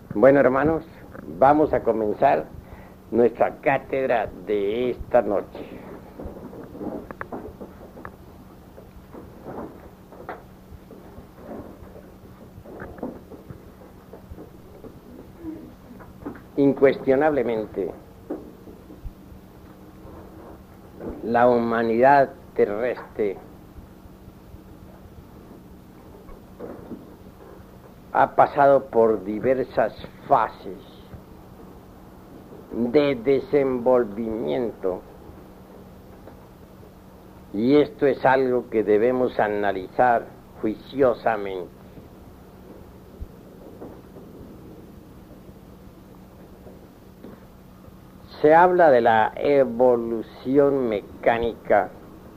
Bueno, hermanos, vamos a comenzar nuestra cátedra de esta noche. Incuestionablemente, la humanidad terrestre ha pasado por diversas fases de desenvolvimiento, y esto es algo que debemos analizar juiciosamente. Se habla de la evolución mecánica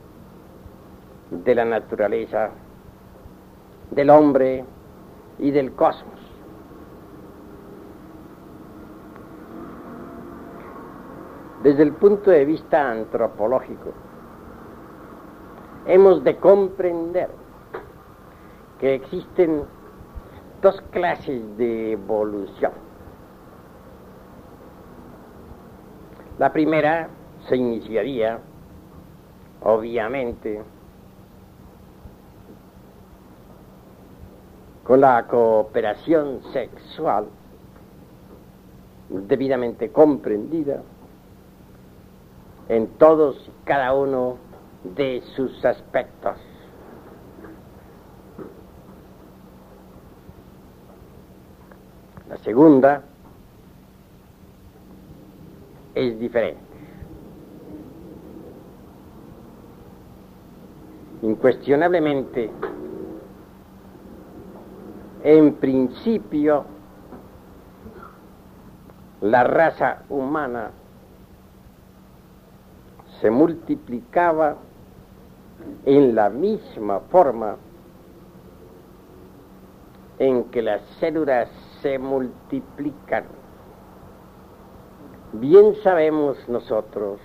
de la naturaleza, del hombre y del cosmos. Desde el punto de vista antropológico, hemos de comprender que existen dos clases de evolución. La primera se iniciaría, obviamente, con la cooperación sexual debidamente comprendida en todos y cada uno de sus aspectos. La segunda es diferente. Incuestionablemente, en principio, la raza humana se multiplicaba en la misma forma en que las células se multiplican. Bien sabemos nosotros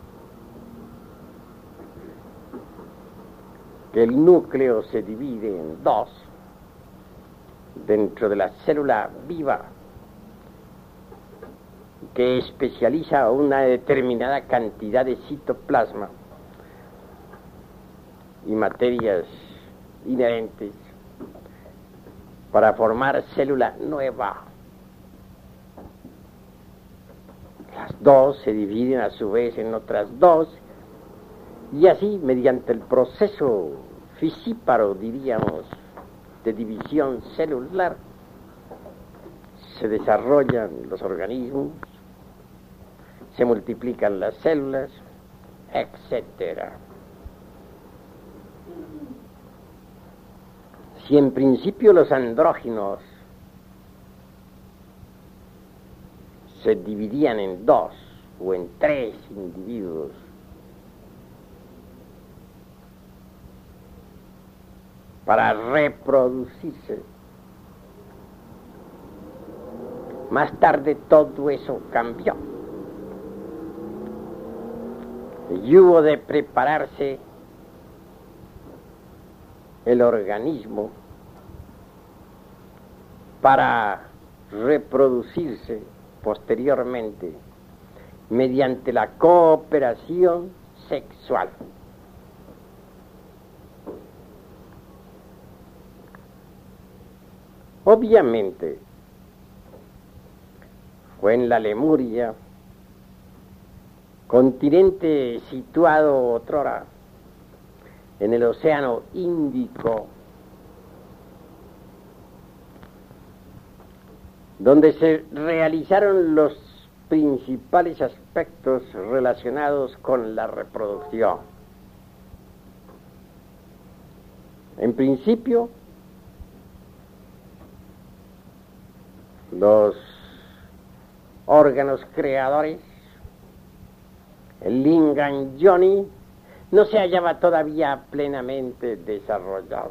que el núcleo se divide en dos dentro de la célula viva, que especializa una determinada cantidad de citoplasma y materias inherentes para formar célula nueva. Las dos se dividen a su vez en otras dos, y así, mediante el proceso fisíparo, diríamos, de división celular, se desarrollan los organismos, se multiplican las células, etc. Si en principio los andrógenos se dividían en dos o en tres individuos, para reproducirse, más tarde todo eso cambió y hubo de prepararse el organismo para reproducirse posteriormente mediante la cooperación sexual. Obviamente, fue en la Lemuria, continente situado otrora en el Océano Índico, donde se realizaron los principales aspectos relacionados con la reproducción. En principio, los órganos creadores, el lingam yoni, no se hallaba todavía plenamente desarrollado.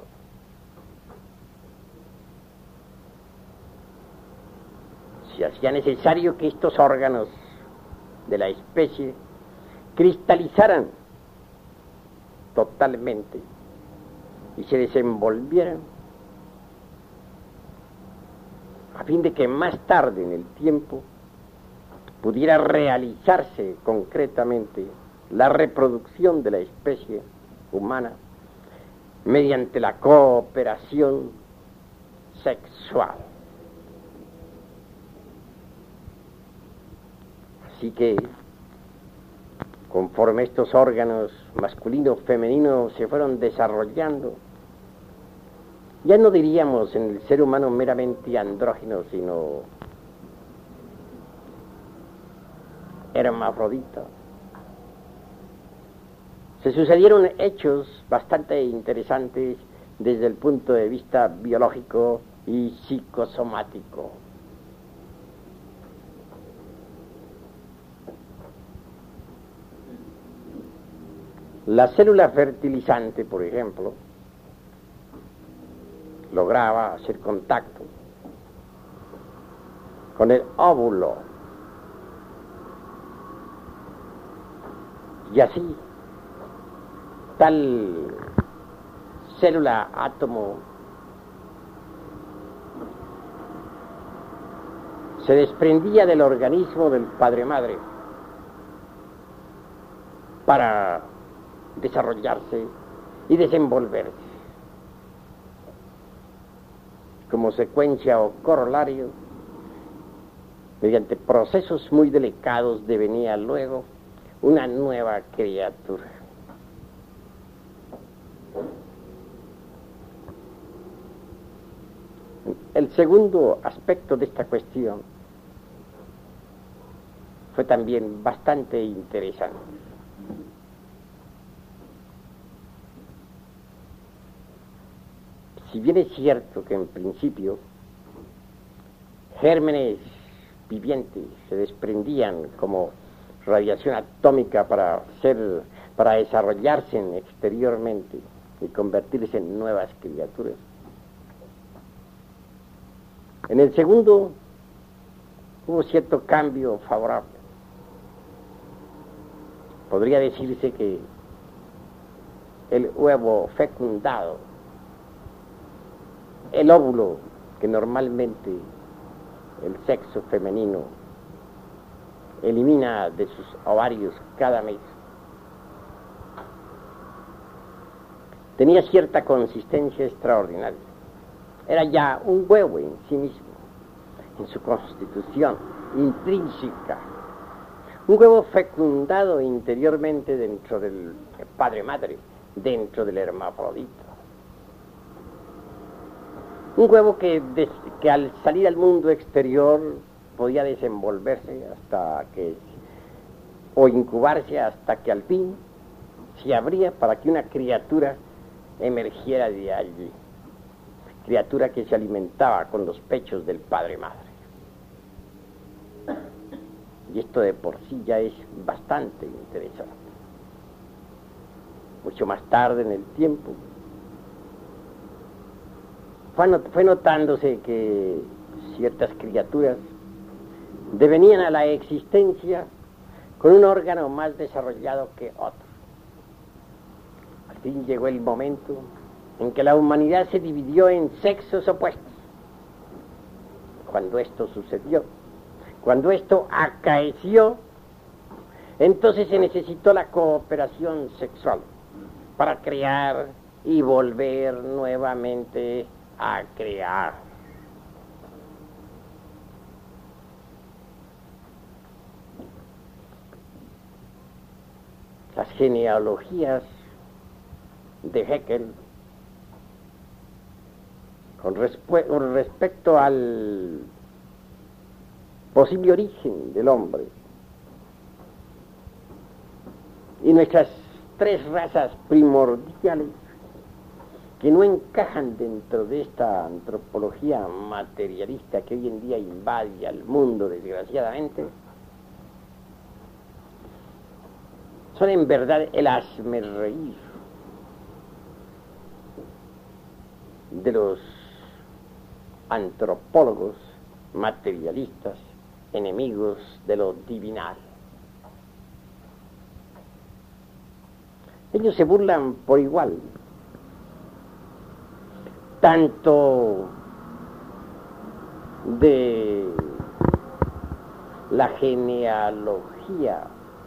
Se hacía necesario que estos órganos de la especie cristalizaran totalmente y se desenvolvieran a fin de que más tarde en el tiempo pudiera realizarse concretamente la reproducción de la especie humana mediante la cooperación sexual. Así que, conforme estos órganos masculino, femenino se fueron desarrollando, ya no diríamos en el ser humano meramente andrógino, sino hermafrodita. Se sucedieron hechos bastante interesantes desde el punto de vista biológico y psicosomático. La célula fertilizante, por ejemplo, lograba hacer contacto con el óvulo y así tal célula átomo se desprendía del organismo del padre-madre para desarrollarse y desenvolverse. Como secuencia o corolario, mediante procesos muy delicados devenía luego una nueva criatura. El segundo aspecto de esta cuestión fue también bastante interesante. Si bien es cierto que en principio gérmenes vivientes se desprendían como radiación atómica para desarrollarse exteriormente y convertirse en nuevas criaturas, en el segundo hubo cierto cambio favorable. Podría decirse que el huevo fecundado, el óvulo que normalmente el sexo femenino elimina de sus ovarios cada mes, tenía cierta consistencia extraordinaria. Era ya un huevo en sí mismo, en su constitución intrínseca. Un huevo fecundado interiormente dentro del padre-madre, dentro del hermafrodita. Un huevo que al salir al mundo exterior podía desenvolverse o incubarse hasta que al fin se abría para que una criatura emergiera de allí. Criatura que se alimentaba con los pechos del padre-madre. Y esto de por sí ya es bastante interesante. Mucho más tarde en el tiempo fue notándose que ciertas criaturas devenían a la existencia con un órgano más desarrollado que otro. Al fin llegó el momento en que la humanidad se dividió en sexos opuestos. Cuando esto sucedió, cuando esto acaeció, entonces se necesitó la cooperación sexual para crear y volver nuevamente a crear. Las genealogías de Haeckel con respecto al posible origen del hombre y nuestras tres razas primordiales que no encajan dentro de esta antropología materialista que hoy en día invade al mundo, desgraciadamente, son en verdad el hazmerreír de los antropólogos materialistas, enemigos de lo divinal. Ellos se burlan por igual, tanto de la genealogía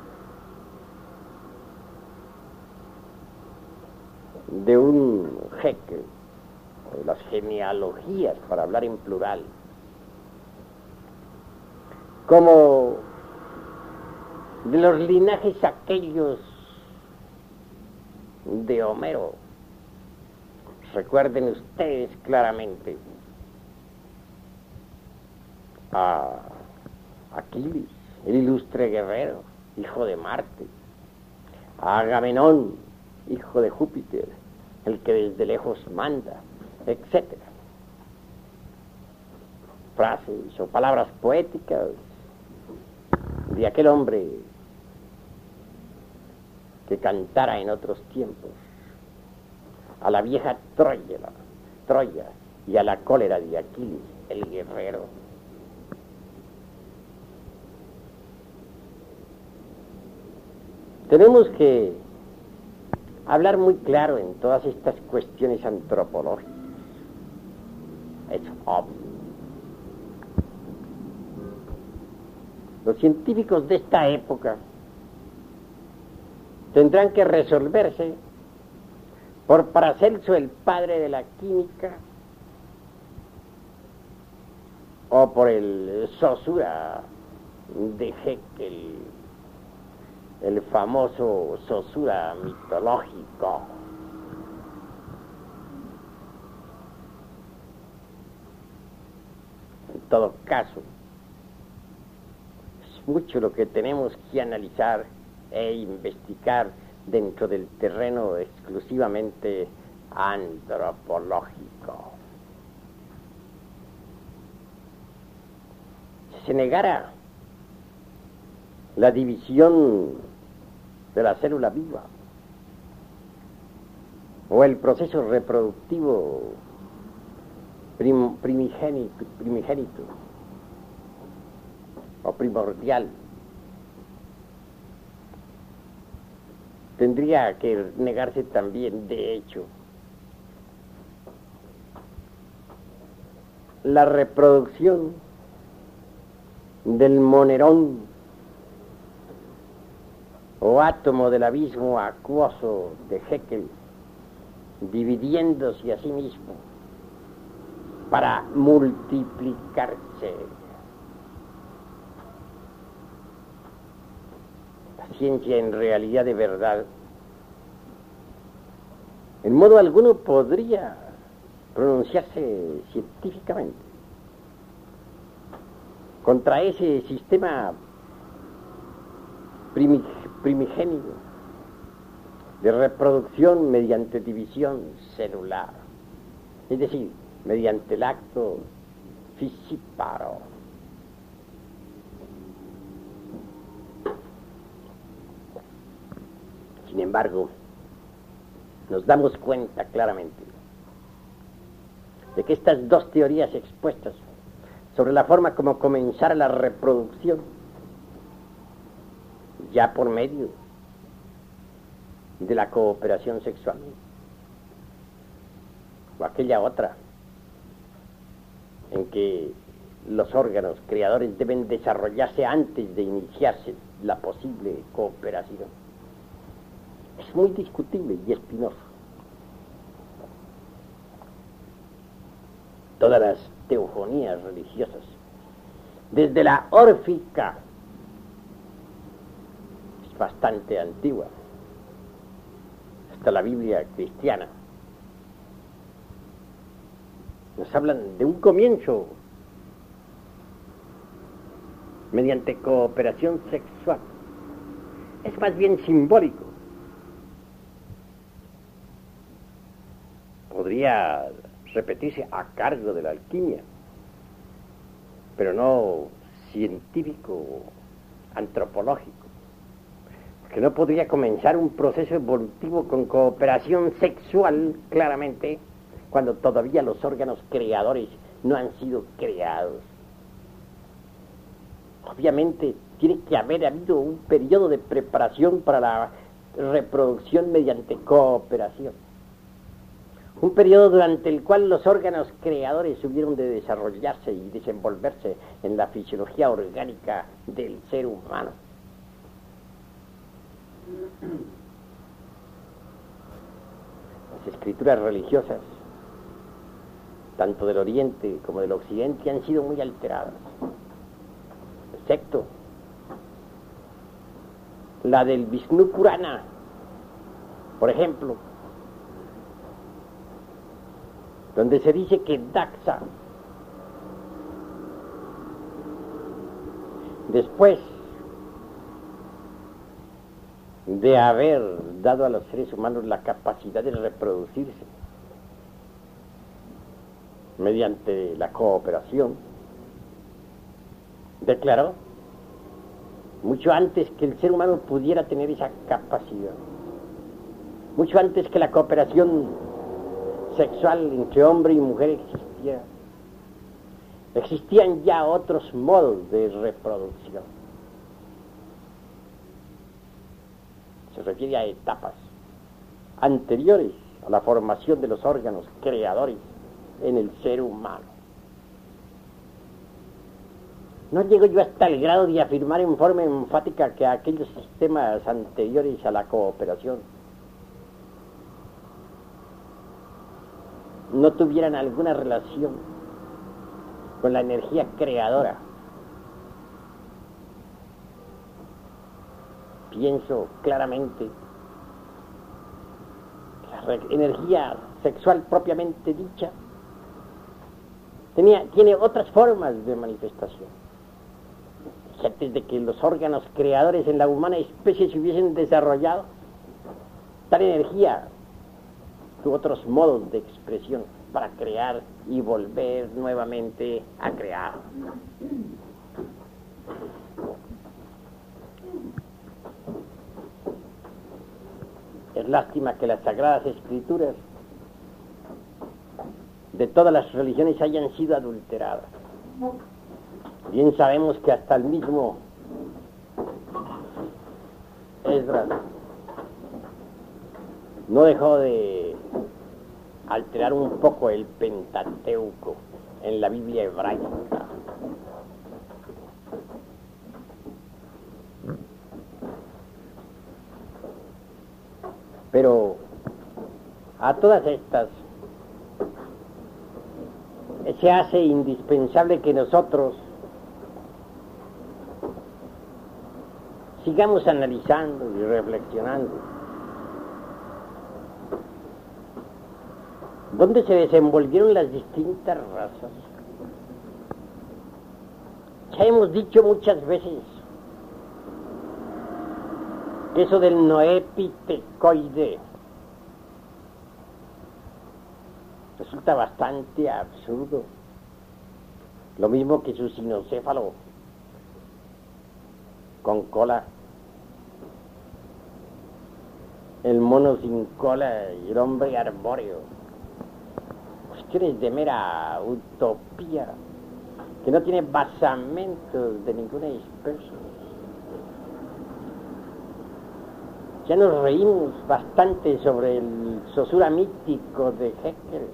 de un jeque, o de las genealogías, para hablar en plural, como de los linajes aquellos de Homero. Recuerden ustedes claramente a Aquiles, el ilustre guerrero, hijo de Marte, a Agamenón, hijo de Júpiter, el que desde lejos manda, etc. Frases o palabras poéticas de aquel hombre que cantara en otros tiempos a la vieja Troya y a la cólera de Aquiles, el guerrero. Tenemos que hablar muy claro en todas estas cuestiones antropológicas. Es obvio. Los científicos de esta época tendrán que resolverse por Paracelso, el padre de la química, o por el Saussure de Haeckel, el famoso Saussure mitológico. En todo caso, es mucho lo que tenemos que analizar e investigar dentro del terreno exclusivamente antropológico. Si se negara la división de la célula viva o el proceso reproductivo primigénito o primordial, tendría que negarse también, de hecho, la reproducción del monerón o átomo del abismo acuoso de Haeckel, dividiéndose a sí mismo para multiplicarse. La ciencia, en realidad de verdad, en modo alguno podría pronunciarse científicamente contra ese sistema primigéneo de reproducción mediante división celular, es decir, mediante el acto fisíparo. Sin embargo, nos damos cuenta claramente de que estas dos teorías expuestas sobre la forma como comenzara la reproducción, ya por medio de la cooperación sexual, o aquella otra en que los órganos creadores deben desarrollarse antes de iniciarse la posible cooperación, es muy discutible y espinoso. Todas las teogonías religiosas, desde la órfica, es bastante antigua, hasta la Biblia cristiana, nos hablan de un comienzo mediante cooperación sexual. Es más bien simbólico. Podría repetirse a cargo de la alquimia, pero no científico, antropológico, porque no podría comenzar un proceso evolutivo con cooperación sexual, claramente, cuando todavía los órganos creadores no han sido creados. Obviamente tiene que haber habido un periodo de preparación para la reproducción mediante cooperación. Un periodo durante el cual los órganos creadores hubieron de desarrollarse y desenvolverse en la fisiología orgánica del ser humano. Las escrituras religiosas, tanto del Oriente como del Occidente, han sido muy alteradas, excepto la del Vishnu Purana, por ejemplo, donde se dice que Daksha, después de haber dado a los seres humanos la capacidad de reproducirse mediante la cooperación, declaró, mucho antes que el ser humano pudiera tener esa capacidad, mucho antes que la cooperación sexual entre hombre y mujer existían ya otros modos de reproducción. Se refiere a etapas anteriores a la formación de los órganos creadores en el ser humano. No llego yo hasta el grado de afirmar en forma enfática que aquellos sistemas anteriores a la cooperación no tuvieran alguna relación con la energía creadora. Pienso claramente que la energía sexual propiamente dicha tiene otras formas de manifestación. Y antes de que los órganos creadores en la humana especie se hubiesen desarrollado, tal energía tuvo otros modos de expresión para crear y volver nuevamente a crear. Es lástima que las Sagradas Escrituras de todas las religiones hayan sido adulteradas. Bien sabemos que hasta el mismo Esdras no dejó de alterar un poco el Pentateuco en la Biblia hebraica. Pero a todas estas se hace indispensable que nosotros sigamos analizando y reflexionando dónde se desenvolvieron las distintas razas. Ya hemos dicho muchas veces que eso del noepitecoide resulta bastante absurdo, lo mismo que su sinocéfalo con cola, el mono sin cola y el hombre arbóreo. Cuestiones de mera utopía que no tiene basamentos de ninguna especie. Ya nos reímos bastante sobre el Saussure mítico de Haeckel,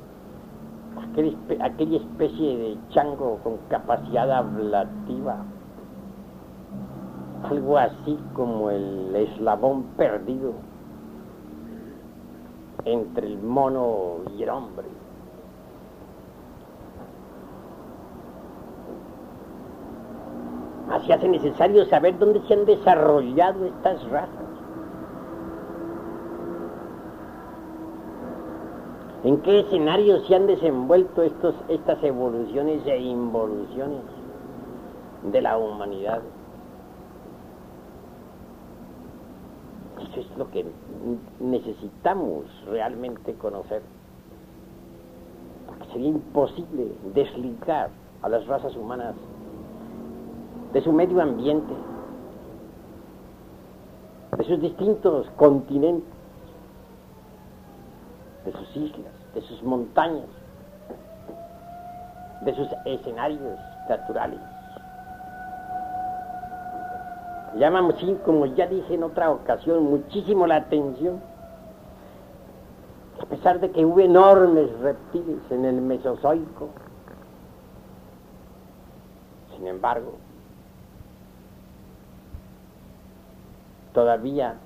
aquella especie de chango con capacidad ablativa, algo así como el eslabón perdido entre el mono y el hombre. Así hace necesario saber dónde se han desarrollado estas razas, en qué escenarios se han desenvuelto estas evoluciones e involuciones de la humanidad. Eso es lo que necesitamos realmente conocer, porque sería imposible desligar a las razas humanas de su medio ambiente, de sus distintos continentes, de sus islas, de sus montañas, de sus escenarios naturales. Llama, como ya dije en otra ocasión, muchísimo la atención A pesar de que hubo enormes reptiles en el Mesozoico, sin embargo, todavía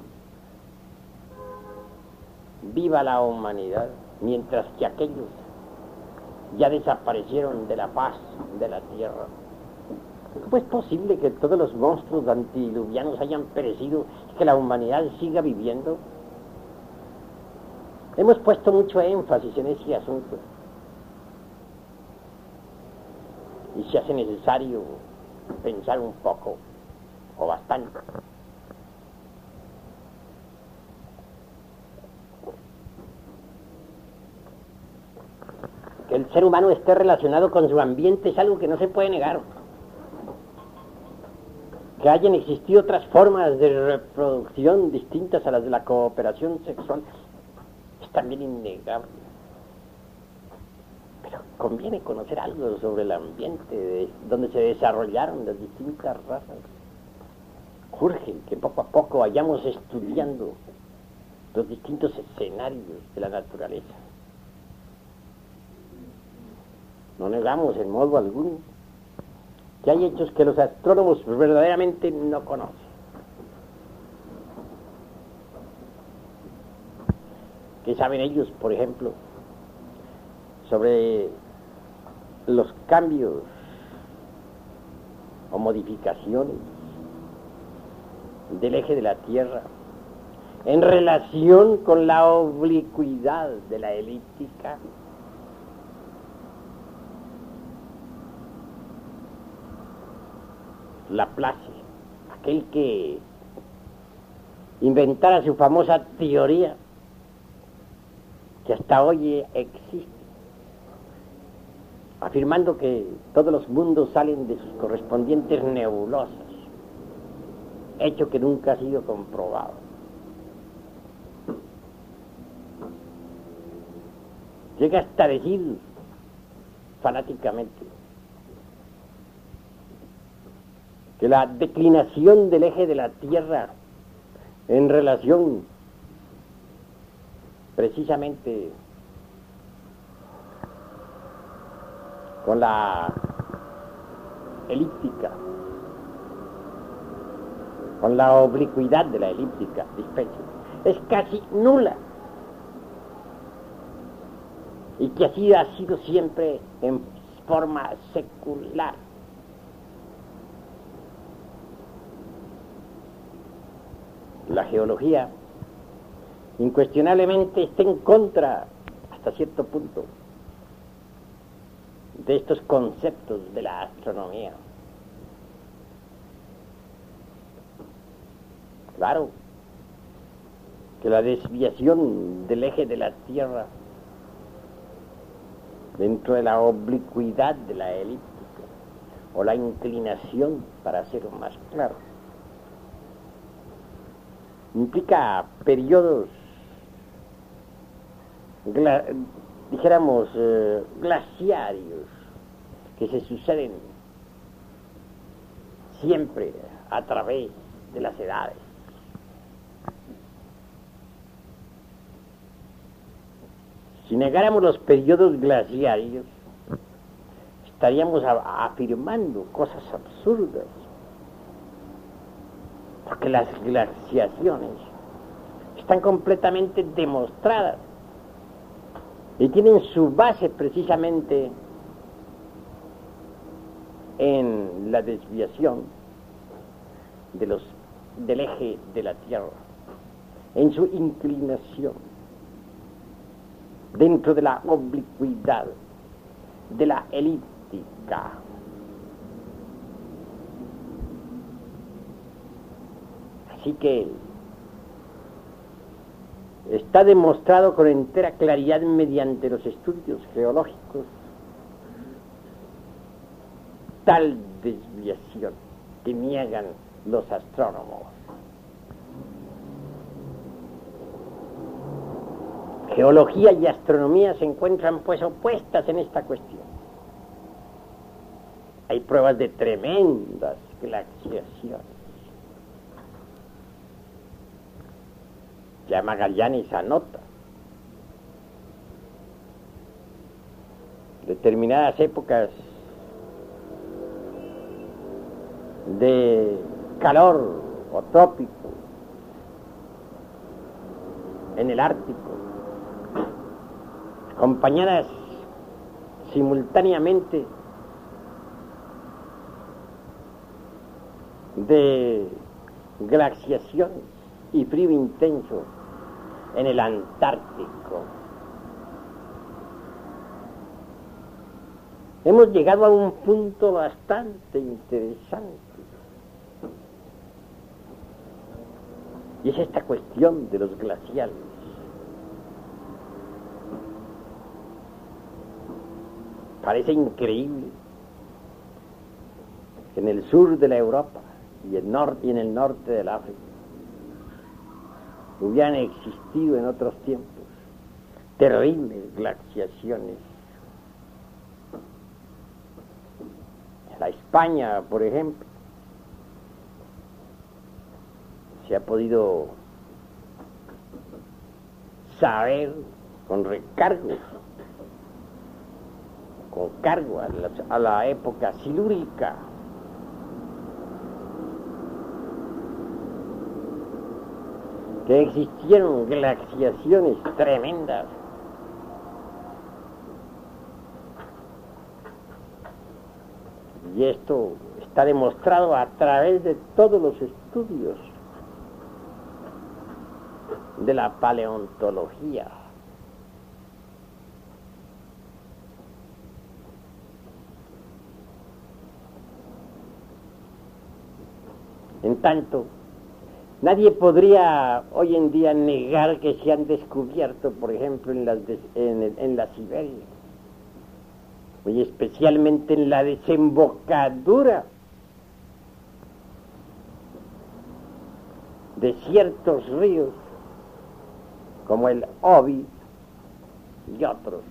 viva la humanidad, mientras que aquellos ya desaparecieron de la faz de la tierra. ¿Cómo es posible que todos los monstruos antidiluvianos hayan perecido y que la humanidad siga viviendo? Hemos puesto mucho énfasis en ese asunto y se hace necesario pensar un poco o bastante. Que el ser humano esté relacionado con su ambiente es algo que no se puede negar. Que hayan existido otras formas de reproducción distintas a las de la cooperación sexual es también innegable. Pero conviene conocer algo sobre el ambiente donde se desarrollaron las distintas razas. Urge que poco a poco vayamos estudiando los distintos escenarios de la naturaleza. No negamos en modo alguno que hay hechos que los astrónomos verdaderamente no conocen. ¿Qué saben ellos, por ejemplo, sobre los cambios o modificaciones del eje de la Tierra en relación con la oblicuidad de la elíptica? Laplace, aquel que inventara su famosa teoría, que hasta hoy existe, afirmando que todos los mundos salen de sus correspondientes nebulosas, hecho que nunca ha sido comprobado. Llega hasta decir fanáticamente que la declinación del eje de la Tierra en relación precisamente con la elíptica, con la oblicuidad de la elíptica, es casi nula, y que así ha sido siempre en forma secular. La geología incuestionablemente está en contra, hasta cierto punto, de estos conceptos de la astronomía. Claro que la desviación del eje de la Tierra dentro de la oblicuidad de la elíptica, o la inclinación, para hacerlo más claro, implica periodos, dijéramos, glaciarios, que se suceden siempre a través de las edades. Si negáramos los periodos glaciarios, estaríamos afirmando cosas absurdas, porque las glaciaciones están completamente demostradas y tienen su base precisamente en la desviación del eje de la Tierra, en su inclinación dentro de la oblicuidad de la elíptica. Así que está demostrado con entera claridad mediante los estudios geológicos tal desviación que niegan los astrónomos. Geología y astronomía se encuentran pues opuestas en esta cuestión. Hay pruebas de tremendas glaciaciones. Ya Magallanes anota determinadas épocas de calor o trópico en el Ártico, acompañadas simultáneamente de glaciaciones y frío intenso en el Antártico. Hemos llegado a un punto bastante interesante, y es esta cuestión de los glaciales. Parece increíble que en el sur de la Europa y en el norte del África hubieran existido en otros tiempos terribles glaciaciones. En la España, por ejemplo, se ha podido saber con recargos, con cargo a la época silúrica, que existieron glaciaciones tremendas y esto está demostrado a través de todos los estudios de la paleontología. En tanto, nadie podría hoy en día negar que se han descubierto, por ejemplo, en la Siberia, muy especialmente en la desembocadura de ciertos ríos, como el Obi y otros,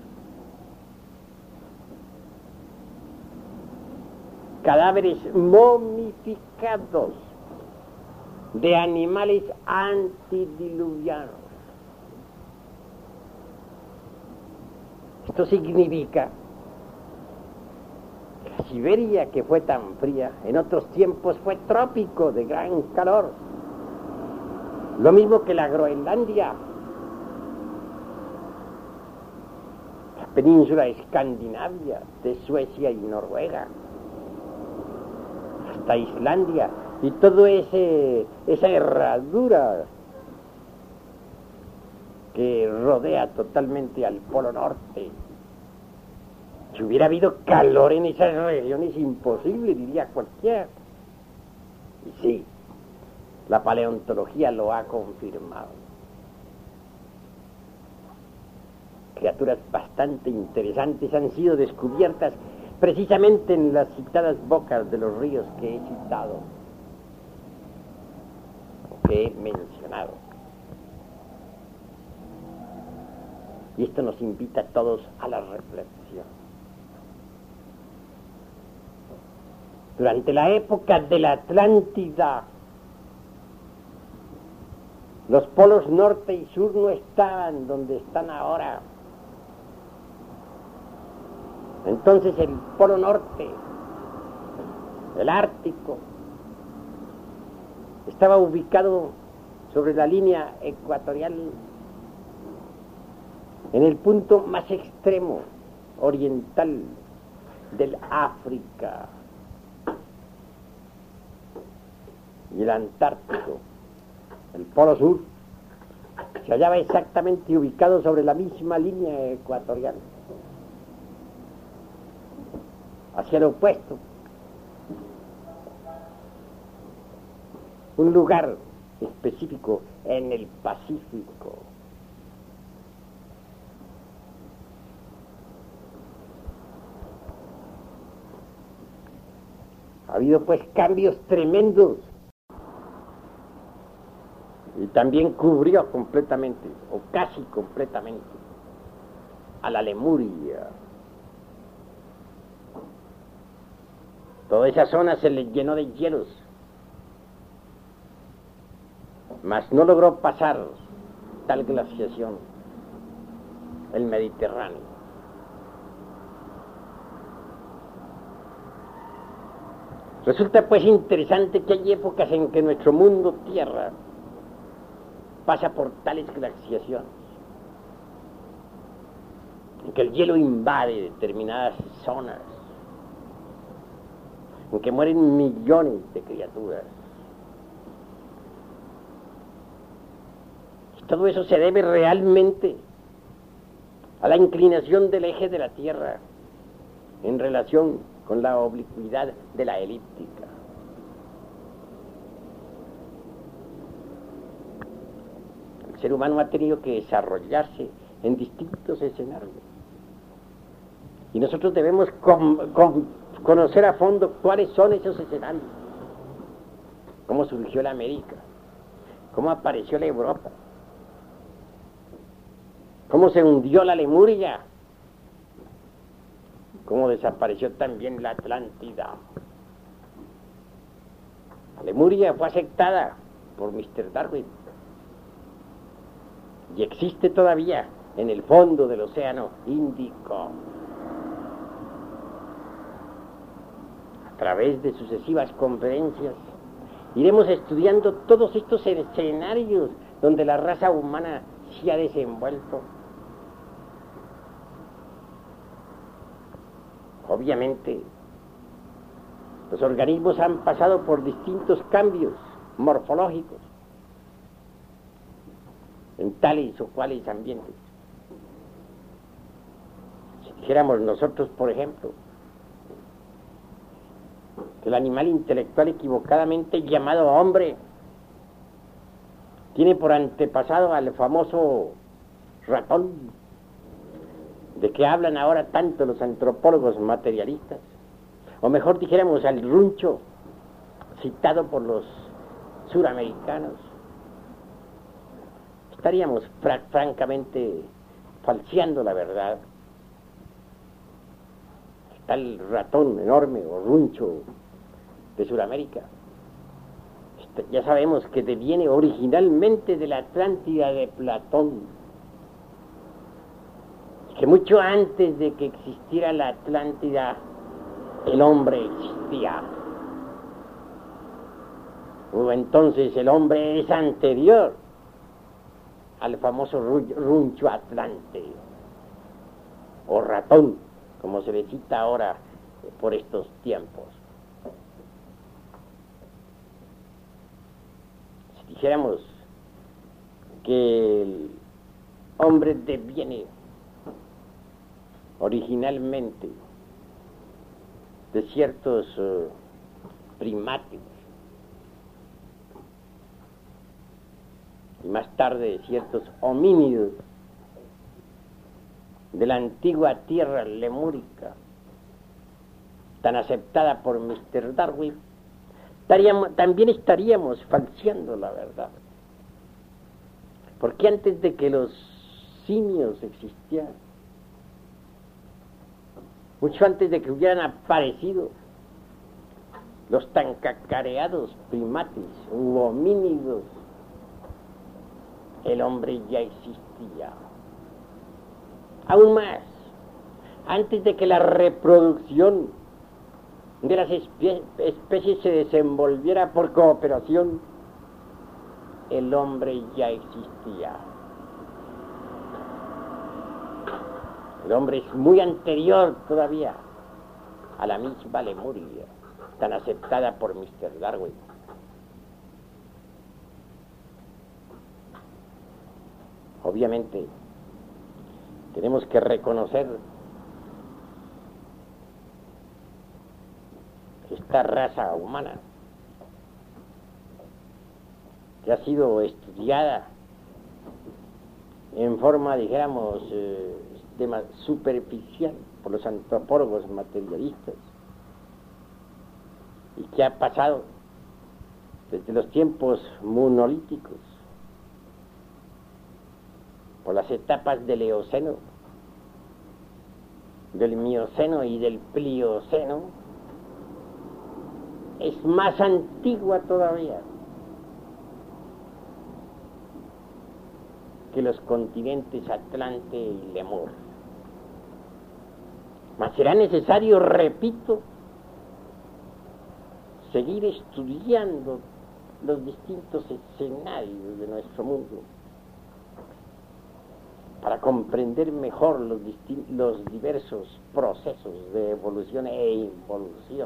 cadáveres momificados de animales antidiluvianos. Esto significa que la Siberia, que fue tan fría, en otros tiempos fue trópico de gran calor. Lo mismo que la Groenlandia, la península escandinavia de Suecia y Noruega, hasta Islandia, y todo esa herradura que rodea totalmente al Polo Norte. Si hubiera habido calor en esas regiones, imposible, diría cualquiera. Y sí, la paleontología lo ha confirmado. Criaturas bastante interesantes han sido descubiertas precisamente en las citadas bocas de los ríos que he citado, que he mencionado. Y esto nos invita a todos a la reflexión. Durante la época de la Atlántida, los polos norte y sur no estaban donde están ahora. Entonces el polo norte, el Ártico, estaba ubicado sobre la línea ecuatorial, en el punto más extremo oriental del África, y el Antártico, el polo sur, se hallaba exactamente ubicado sobre la misma línea ecuatorial, hacia el opuesto, un lugar específico en el Pacífico. Ha habido pues cambios tremendos, y también cubrió completamente, o casi completamente, a la Lemuria. Toda esa zona se le llenó de hielos, mas no logró pasar tal glaciación el Mediterráneo. Resulta pues interesante que hay épocas en que nuestro mundo tierra pasa por tales glaciaciones, en que el hielo invade determinadas zonas, en que mueren millones de criaturas. Y todo eso se debe realmente a la inclinación del eje de la Tierra en relación con la oblicuidad de la elíptica. El ser humano ha tenido que desarrollarse en distintos escenarios. Y nosotros debemos conocer a fondo cuáles son esos escenarios. Cómo surgió la América, cómo apareció la Europa, cómo se hundió la Lemuria, cómo desapareció también la Atlántida. La Lemuria fue aceptada por Mr. Darwin y existe todavía en el fondo del océano Índico. A través de sucesivas conferencias iremos estudiando todos estos escenarios donde la raza humana se ha desenvuelto. Obviamente, los organismos han pasado por distintos cambios morfológicos en tales o cuales ambientes. Si dijéramos nosotros, por ejemplo, que el animal intelectual equivocadamente llamado hombre tiene por antepasado al famoso ratón, de que hablan ahora tanto los antropólogos materialistas, o mejor dijéramos al runcho citado por los suramericanos, estaríamos francamente falseando la verdad. Está el ratón enorme o runcho de Suramérica. Ya sabemos que deviene originalmente de la Atlántida de Platón, que mucho antes de que existiera la Atlántida, el hombre existía. O entonces el hombre es anterior al famoso runcho atlante, o ratón, como se le cita ahora por estos tiempos. Si dijéramos que el hombre deviene originalmente de ciertos primates y más tarde de ciertos homínidos de la antigua tierra lemúrica, tan aceptada por Mr. Darwin, también estaríamos falseando la verdad. Porque antes de que los simios existieran, mucho antes de que hubieran aparecido los tan cacareados primates u homínidos, el hombre ya existía. Aún más, antes de que la reproducción de las especies se desenvolviera por cooperación, el hombre ya existía. El hombre es muy anterior todavía a la misma Lemuria, tan aceptada por Mr. Darwin. Obviamente, tenemos que reconocer que esta raza humana, que ha sido estudiada en forma, dijéramos, superficial por los antropólogos materialistas, y que ha pasado desde los tiempos monolíticos por las etapas del Eoceno, del Mioceno y del Plioceno, es más antigua todavía que los continentes Atlante y Lemur. Mas será necesario, repito, seguir estudiando los distintos escenarios de nuestro mundo para comprender mejor los diversos procesos de evolución e involución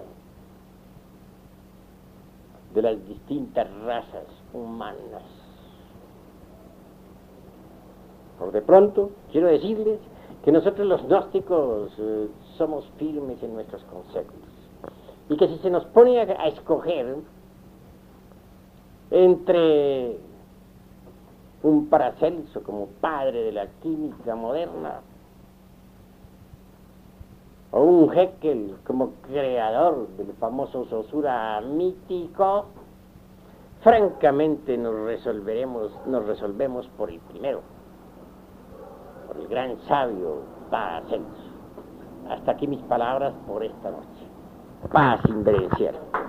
de las distintas razas humanas. Por de pronto, quiero decirles que nosotros los gnósticos somos firmes en nuestros conceptos y que si se nos pone a escoger entre un Paracelso como padre de la química moderna o un Haeckel como creador del famoso Saussure mítico, francamente nos resolvemos por el primero, por el gran sabio Paracelso. Hasta aquí mis palabras por esta noche. Paz inverencial.